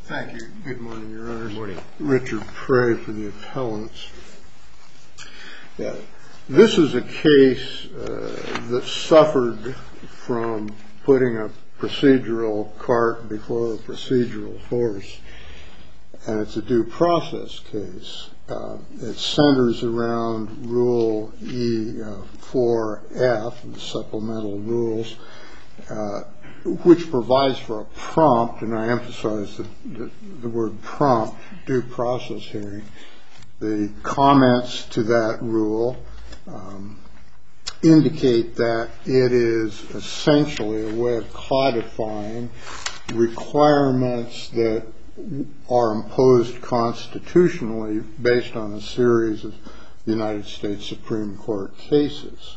Thank you. Good morning, Your Honor. Good morning. Richard Prey for the appellants. This is a case that suffered from putting a procedural cart before a procedural horse, and it's a due process case. It centers around Rule E4F, the supplemental rules, which provides for a prompt, and I emphasize the word prompt, due process hearing. The comments to that rule indicate that it is essentially a way of codifying requirements that are imposed constitutionally based on a series of United States Supreme Court cases.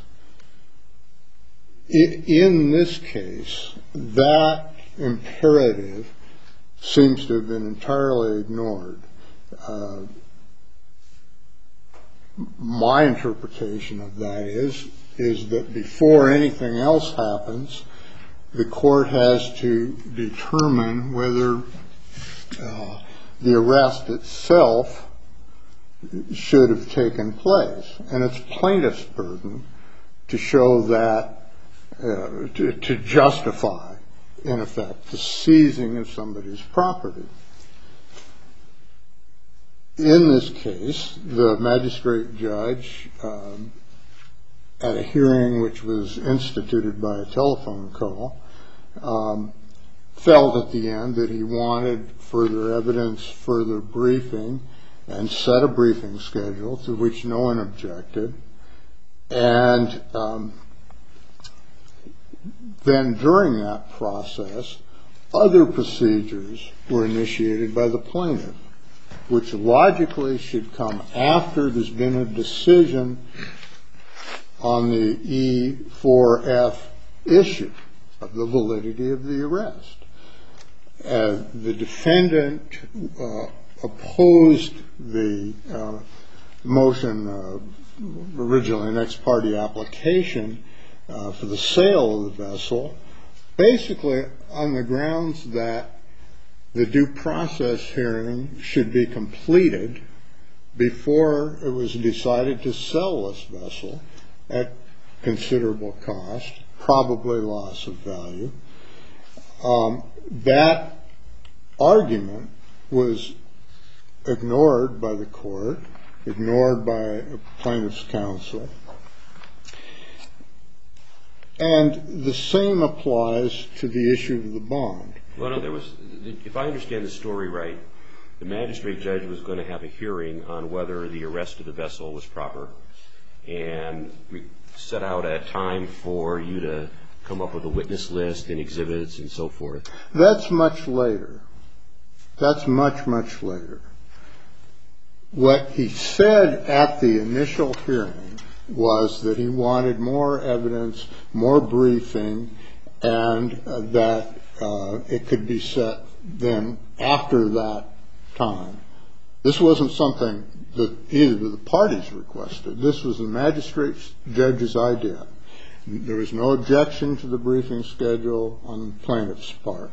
In this case, that imperative seems to have been entirely ignored. My interpretation of that is that before anything else happens, the court has to determine whether the arrest itself should have taken place. And it's plaintiff's burden to show that, to justify, in effect, the seizing of somebody's property. In this case, the magistrate judge, at a hearing which was instituted by a telephone call, felt at the end that he wanted further evidence, further briefing, and set a briefing schedule to which no one objected. And then during that process, other procedures were initiated by the plaintiff, which logically should come after there's been a decision on the E4F issue of the validity of the arrest. The defendant opposed the motion, originally an ex parte application, for the sale of the vessel, basically on the grounds that the due process hearing should be completed before it was decided to sell this vessel at considerable cost, probably loss of value. That argument was ignored by the court, ignored by plaintiff's counsel. And the same applies to the issue of the bond. Well, no, if I understand the story right, the magistrate judge was going to have a hearing on whether the arrest of the vessel was proper, and we set out a time for you to come up with a witness list and exhibits and so forth. That's much later. That's much, much later. What he said at the initial hearing was that he wanted more evidence, more briefing, and that it could be set then after that time. This wasn't something that either of the parties requested. This was the magistrate judge's idea. There was no objection to the briefing schedule on the plaintiff's part.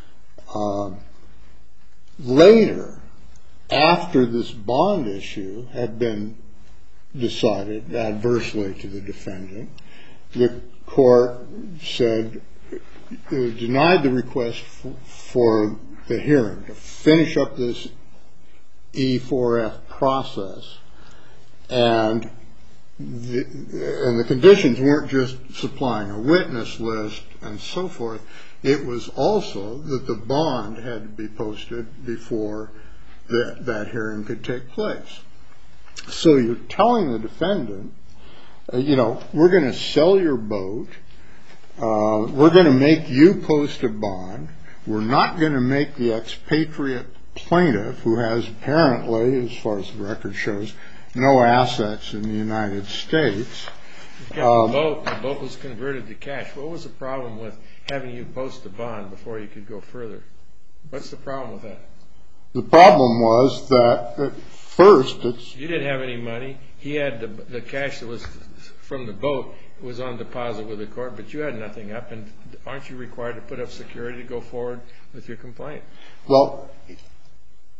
Later, after this bond issue had been decided adversely to the defendant, the court said, denied the request for the hearing to finish up this E4F process, and the conditions weren't just supplying a witness list and so forth. It was also that the bond had to be posted before that hearing could take place. So you're telling the defendant, we're going to sell your boat. We're going to make you post a bond. We're not going to make the expatriate plaintiff, who has apparently, as far as the record shows, no assets in the United States. The boat was converted to cash. What was the problem with having you post a bond before you could go further? What's the problem with that? The problem was that at first you didn't have any money. He had the cash that was from the boat was on deposit with the court, but you had nothing up. And aren't you required to put up security to go forward with your complaint? Well,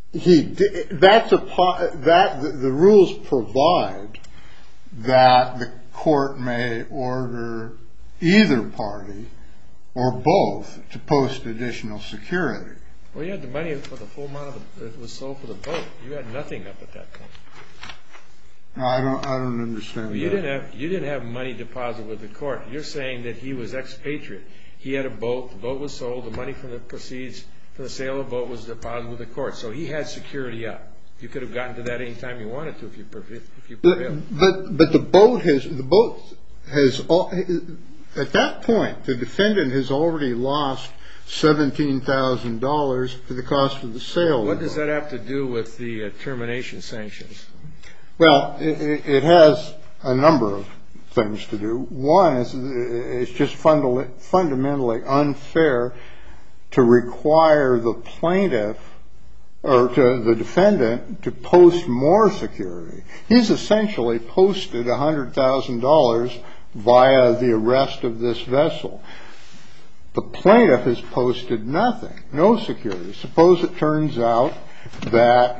the rules provide that the court may order either party or both to post additional security. Well, you had the money for the full amount that was sold for the boat. You had nothing up at that point. No, I don't understand. Well, you didn't have money deposited with the court. You're saying that he was expatriate. He had a boat. The boat was sold. The money from the proceeds for the sale of the boat was deposited with the court. So he had security up. You could have gotten to that any time you wanted to if you prevailed. But the boat has at that point the defendant has already lost $17,000 for the cost of the sale. What does that have to do with the termination sanctions? Well, it has a number of things to do. One is it's just fundamentally unfair to require the plaintiff or to the defendant to post more security. He's essentially posted $100,000 via the arrest of this vessel. The plaintiff has posted nothing, no security. Suppose it turns out that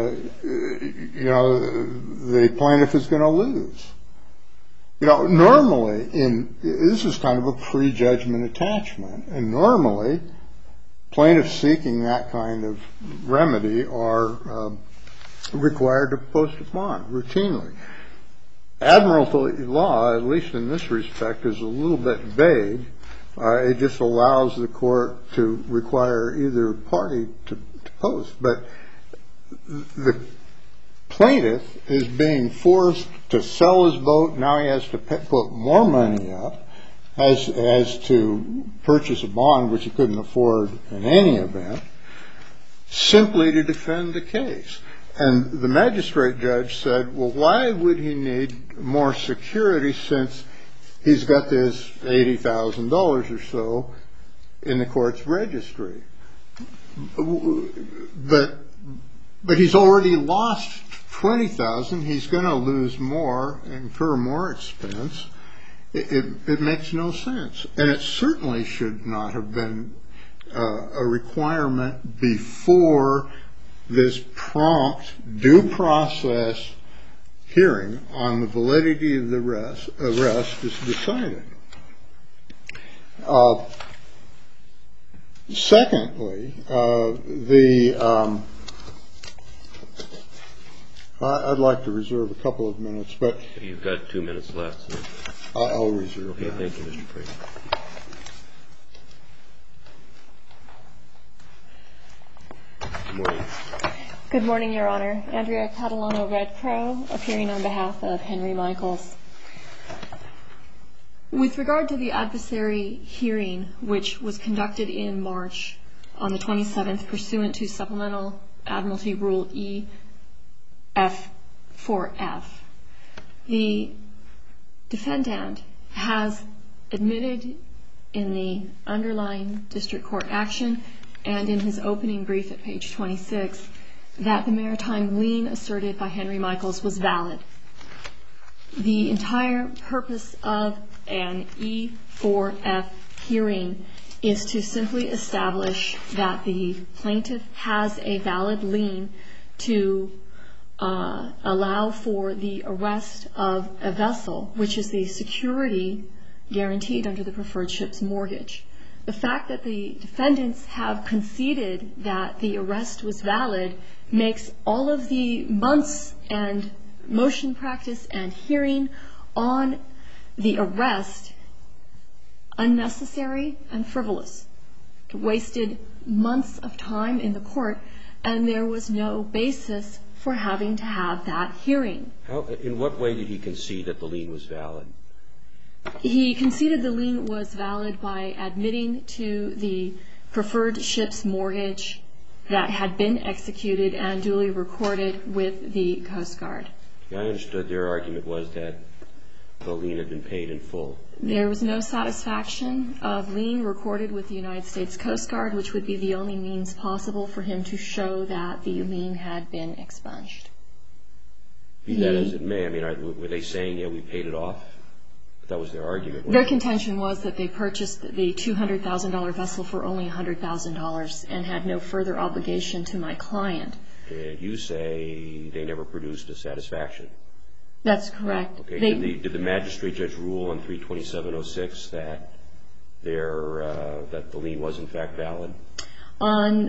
the plaintiff is going to lose. Normally, this is kind of a prejudgment attachment, and normally plaintiffs seeking that kind of remedy are required to post a bond routinely. Admiralty law, at least in this respect, is a little bit vague. It just allows the court to require either party to post. But the plaintiff is being forced to sell his boat. Now he has to put more money up, has to purchase a bond, which he couldn't afford in any event, simply to defend the case. And the magistrate judge said, well, why would he need more security since he's got this $80,000 or so in the court's registry? But he's already lost $20,000. He's going to lose more, incur more expense. It makes no sense. And it certainly should not have been a requirement before this prompt due process hearing on the validity of the arrest is decided. Secondly, I'd like to reserve a couple of minutes, but you've got 2 minutes left. So. I'll reserve. Okay, thank you, Mr. Fraser. Good morning. Good morning, Your Honor. Andrea Catalano Red Crow, appearing on behalf of Henry Michaels. With regard to the adversary hearing, which was conducted in March on the 27th, pursuant to Supplemental Admiralty Rule EF4F, the defendant has admitted in the underlying district court action and in his opening brief at page 26 that the maritime lien asserted by Henry Michaels was valid. The entire purpose of an E4F hearing is to simply establish that the plaintiff has a valid lien to allow for the arrest of a vessel, which is the security guaranteed under the preferred ship's mortgage. The fact that the defendants have conceded that the arrest was valid makes all of the months and motion practice and hearing on the arrest unnecessary and frivolous. It wasted months of time in the court, and there was no basis for having to have that hearing. In what way did he concede that the lien was valid? He conceded the lien was valid by admitting to the preferred ship's mortgage that had been executed and duly recorded with the Coast Guard. I understood their argument was that the lien had been paid in full. There was no satisfaction of lien recorded with the United States Coast Guard, which would be the only means possible for him to show that the lien had been expunged. Be that as it may, I mean, were they saying, yeah, we paid it off? That was their argument. Their contention was that they purchased the $200,000 vessel for only $100,000 and had no further obligation to my client. And you say they never produced a satisfaction. That's correct. Okay. Did the magistrate judge rule on 327.06 that the lien was in fact valid? On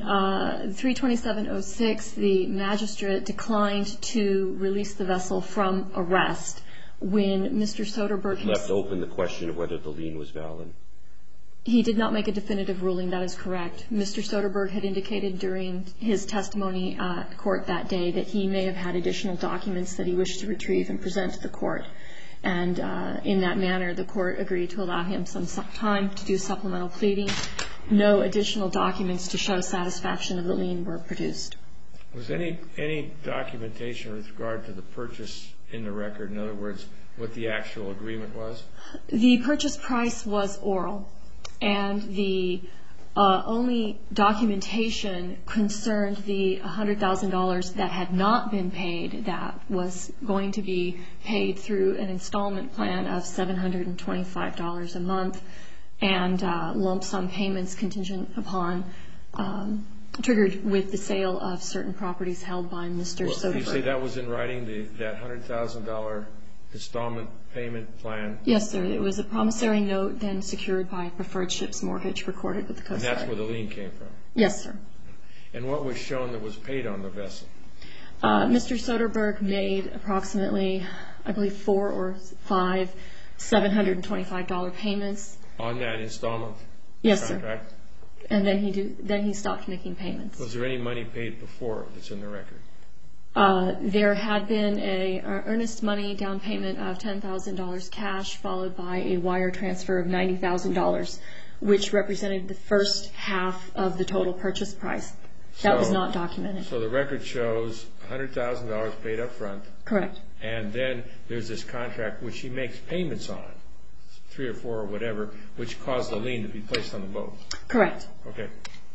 327.06, the magistrate declined to release the vessel from arrest when Mr. Soderberg left open the question of whether the lien was valid. He did not make a definitive ruling. That is correct. Mr. Soderberg had indicated during his testimony at court that day that he may have had additional documents that he wished to retrieve and present to the court. And in that manner, the court agreed to allow him some time to do supplemental pleading. No additional documents to show satisfaction of the lien were produced. Was any documentation with regard to the purchase in the record? In other words, what the actual agreement was? The purchase price was oral, and the only documentation concerned the $100,000 that had not been paid, that was going to be paid through an installment plan of $725 a month, and lump sum payments contingent upon triggered with the sale of certain properties held by Mr. Soderberg. You say that was in writing, that $100,000 installment payment plan? Yes, sir. It was a promissory note then secured by a preferred ship's mortgage recorded with the Coast Guard. And that's where the lien came from? Yes, sir. And what was shown that was paid on the vessel? Mr. Soderberg made approximately, I believe, 4 or 5 $725 payments. On that installment contract? Yes, sir. And then he stopped making payments. Was there any money paid before that's in the record? There had been an earnest money down payment of $10,000 cash, followed by a wire transfer of $90,000, which represented the first half of the total purchase price. That was not documented. So the record shows $100,000 paid up front. Correct. And then there's this contract which he makes payments on, 3 or 4 or whatever, which caused the lien to be placed on the boat. Correct. Okay.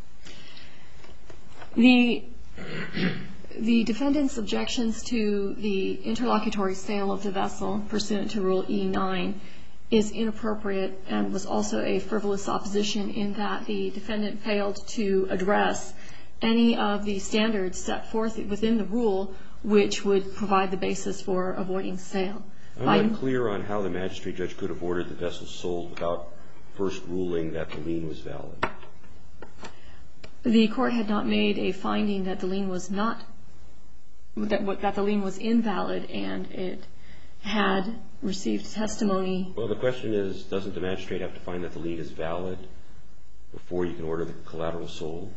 The defendant's objections to the interlocutory sale of the vessel pursuant to Rule E9 is inappropriate and was also a frivolous opposition in that the defendant failed to address any of the standards set forth within the rule which would provide the basis for avoiding sale. I'm not clear on how the magistrate judge could have ordered the vessel sold without first ruling that the lien was valid. The court had not made a finding that the lien was not, that the lien was invalid, and it had received testimony. Well, the question is, doesn't the magistrate have to find that the lien is valid before you can order the collateral sold?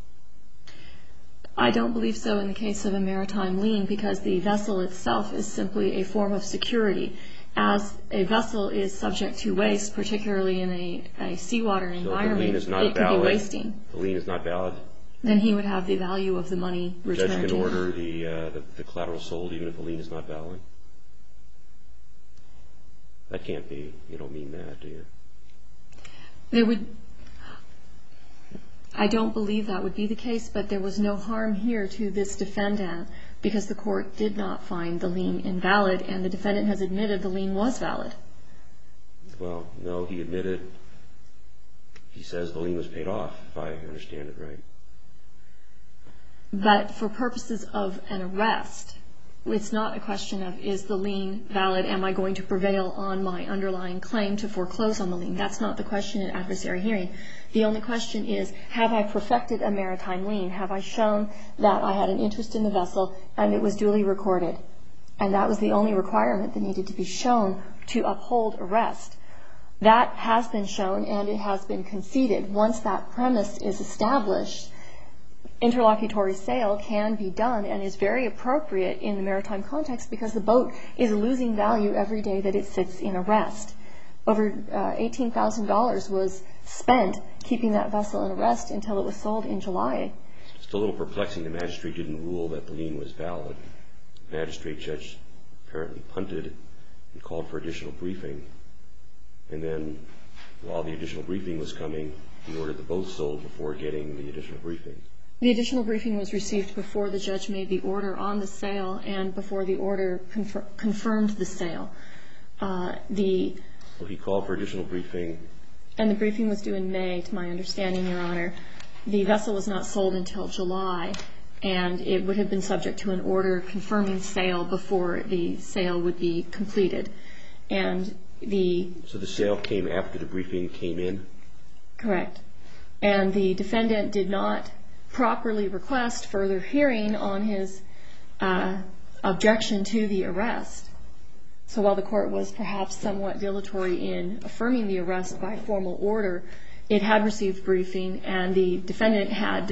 I don't believe so in the case of a maritime lien, because the vessel itself is simply a form of security. As a vessel is subject to waste, particularly in a seawater environment, it could be wasting. The lien is not valid? Then he would have the value of the money returned to him. The judge can order the collateral sold even if the lien is not valid? That can't be. You don't mean that, do you? I don't believe that would be the case, but there was no harm here to this defendant because the court did not find the lien invalid, and the defendant has admitted the lien was valid. Well, no, he admitted, he says the lien was paid off, if I understand it right. But for purposes of an arrest, it's not a question of, is the lien valid? Am I going to prevail on my underlying claim to foreclose on the lien? That's not the question in adversary hearing. The only question is, have I perfected a maritime lien? Have I shown that I had an interest in the vessel and it was duly recorded? And that was the only requirement that needed to be shown to uphold arrest. That has been shown and it has been conceded. Once that premise is established, interlocutory sale can be done and is very appropriate in the maritime context because the boat is losing value every day that it sits in arrest. Over $18,000 was spent keeping that vessel in arrest until it was sold in July. It's a little perplexing. The magistrate didn't rule that the lien was valid. The magistrate judge apparently punted and called for additional briefing. And then while the additional briefing was coming, he ordered the boat sold before getting the additional briefing. The additional briefing was received before the judge made the order on the sale and before the order confirmed the sale. The Well, he called for additional briefing. And the briefing was due in May, to my understanding, Your Honor. The vessel was not sold until July, and it would have been subject to an order confirming sale before the sale would be completed. So the sale came after the briefing came in? Correct. And the defendant did not properly request further hearing on his objection to the arrest. So while the court was perhaps somewhat dilatory in affirming the arrest by formal order, it had received briefing, and the defendant had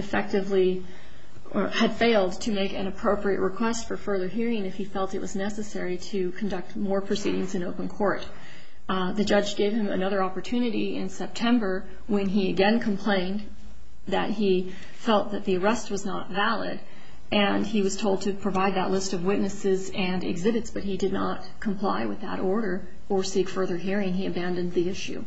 failed to make an appropriate request for further hearing if he felt it was necessary to conduct more proceedings in open court. The judge gave him another opportunity in September when he again complained that he felt that the arrest was not valid, and he was told to provide that list of witnesses and exhibits, but he did not comply with that order or seek further hearing. He abandoned the issue.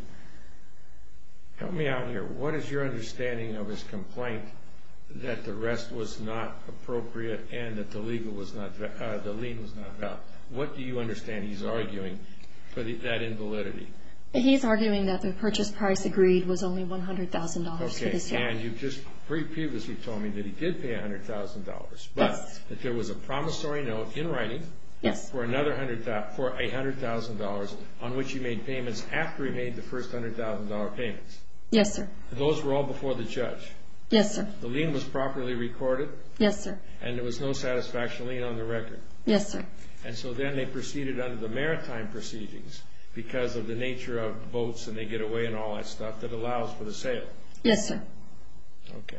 Help me out here. What is your understanding of his complaint that the arrest was not appropriate and that the lien was not valid? What do you understand he's arguing for that invalidity? He's arguing that the purchase price agreed was only $100,000 for this yacht. And you've just previously told me that he did pay $100,000, but that there was a promissory note in writing for another $100,000 on which he made payments after he made the first $100,000 payments. Yes, sir. Those were all before the judge. Yes, sir. The lien was properly recorded. Yes, sir. And there was no satisfaction lien on the record. Yes, sir. And so then they proceeded under the maritime proceedings because of the nature of boats and they get away and all that stuff that allows for the sale. Yes, sir. Okay.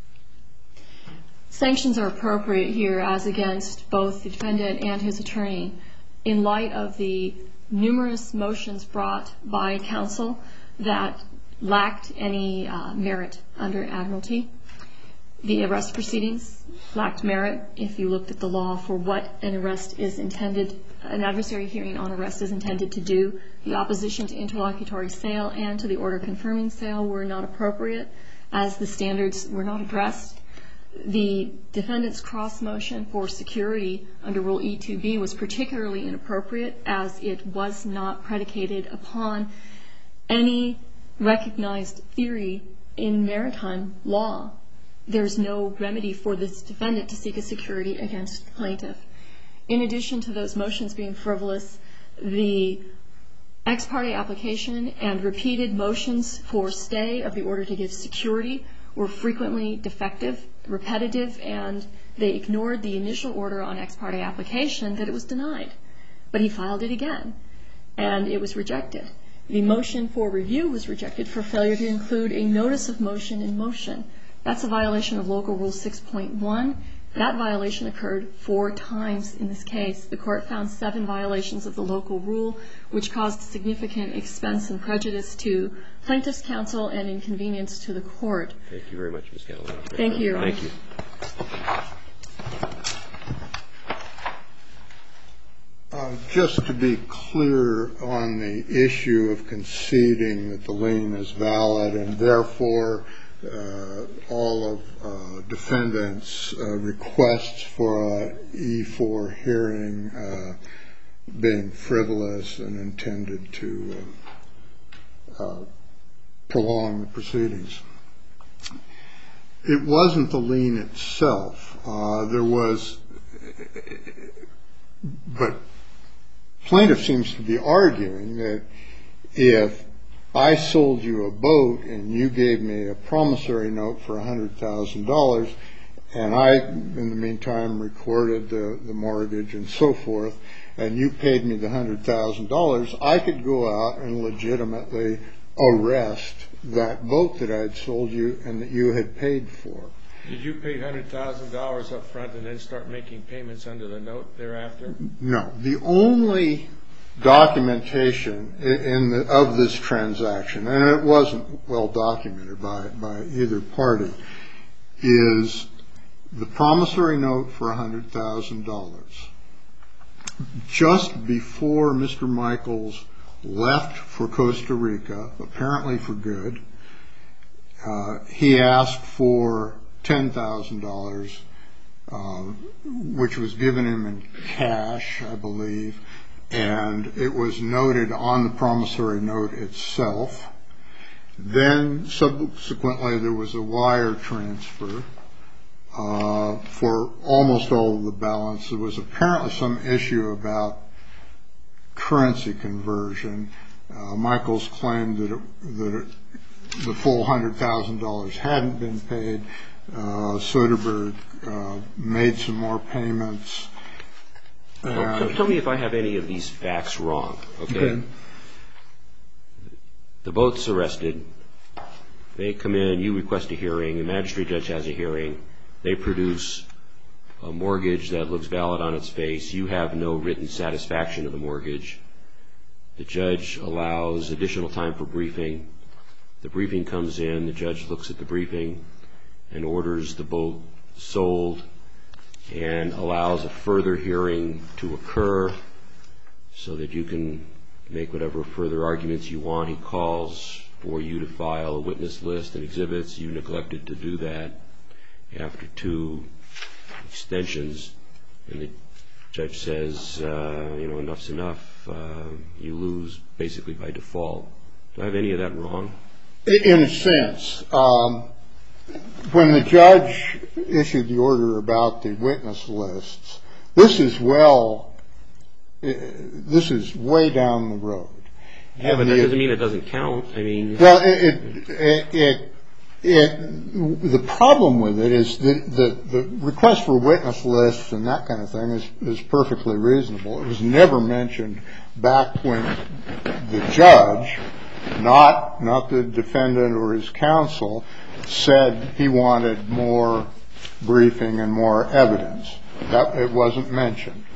Sanctions are appropriate here as against both the defendant and his attorney in light of the numerous motions brought by counsel that lacked any merit under admiralty. The arrest proceedings lacked merit if you looked at the law for what an arrest is intended, an adversary hearing on arrest is intended to do. The opposition to interlocutory sale and to the order confirming sale were not appropriate as the standards were not addressed. The defendant's cross motion for security under Rule E2B was particularly inappropriate as it was not predicated upon any recognized theory in maritime law. There's no remedy for this defendant to seek a security against the plaintiff. In addition to those motions being frivolous, the ex parte application and repeated motions for stay of the order to give security were frequently defective, repetitive, and they ignored the initial order on ex parte application that it was denied. But he filed it again, and it was rejected. The motion for review was rejected for failure to include a notice of motion in motion. That's a violation of Local Rule 6.1. That violation occurred 4 times in this case. The court found 7 violations of the local rule, which caused significant expense and prejudice to plaintiff's counsel and inconvenience to the court. Thank you very much, Ms. Callaway. Thank you, Your Honor. Thank you. Just to be clear on the issue of conceding that the lien is valid and therefore all of defendants' requests for an E4 hearing being frivolous and intended to prolong the proceedings. It wasn't the lien itself. But plaintiff seems to be arguing that if I sold you a boat and you gave me a promissory note for $100,000 and I, in the meantime, recorded the mortgage and so forth, and you paid me the $100,000, I could go out and legitimately arrest that boat that I'd sold you and that you had paid for. Did you pay $100,000 up front and then start making payments under the note thereafter? No. The only documentation of this transaction, and it wasn't well documented by either party, is the promissory note for $100,000. Just before Mr. Michaels left for Costa Rica, apparently for good, he asked for $10,000, which was given him in cash, I believe, and it was noted on the promissory note itself. Then subsequently there was a wire transfer for almost all of the balance. There was apparently some issue about currency conversion. Michaels claimed that the full $100,000 hadn't been paid. Soderbergh made some more payments. Tell me if I have any of these facts wrong. Okay. The boat's arrested. They come in. You request a hearing. The magistrate judge has a hearing. They produce a mortgage that looks valid on its face. You have no written satisfaction of the mortgage. The judge allows additional time for briefing. The briefing comes in. The judge looks at the briefing and orders the boat sold and allows a further hearing to occur so that you can make whatever further arguments you want. He calls for you to file a witness list and exhibits. You neglected to do that after 2 extensions, and the judge says, enough's enough. You lose basically by default. Do I have any of that wrong? In a sense. When the judge issued the order about the witness lists, this is way down the road. Yeah, but that doesn't mean it doesn't count. Well, the problem with it is the request for witness lists and that kind of thing is perfectly reasonable. It was never mentioned back when the judge, not the defendant or his counsel, said he wanted more briefing and more evidence. It wasn't mentioned.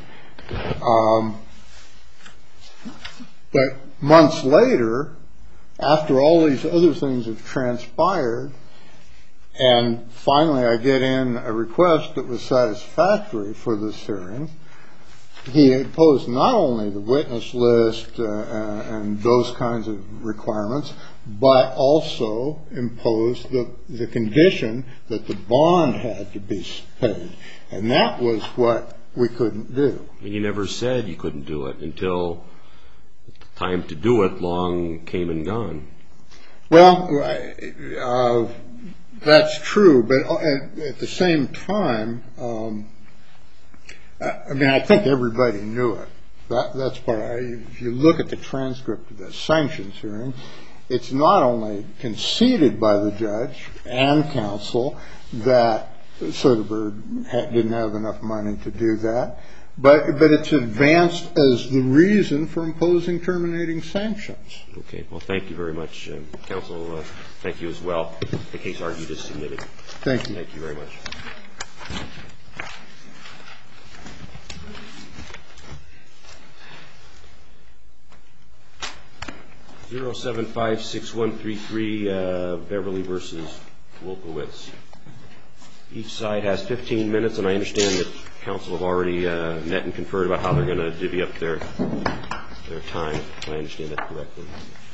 But months later, after all these other things have transpired, and finally I get in a request that was satisfactory for this hearing, he imposed not only the witness list and those kinds of requirements, but also imposed the condition that the bond had to be paid. And that was what we couldn't do. And you never said you couldn't do it until the time to do it long came and gone. Well, that's true, but at the same time, I think everybody knew it. That's part. If you look at the transcript of the sanctions hearing, it's not only conceded by the judge and counsel that Soderbergh didn't have enough money to do that, but it's advanced as the reason for imposing terminating sanctions. Okay. Well, thank you very much, counsel. Thank you as well. The case argued is submitted. Thank you. Thank you very much. 0756133 Beverly versus Wolkowitz. Each side has 15 minutes, and I understand that counsel have already met and conferred about how they're going to divvy up their time, if I understand that correctly.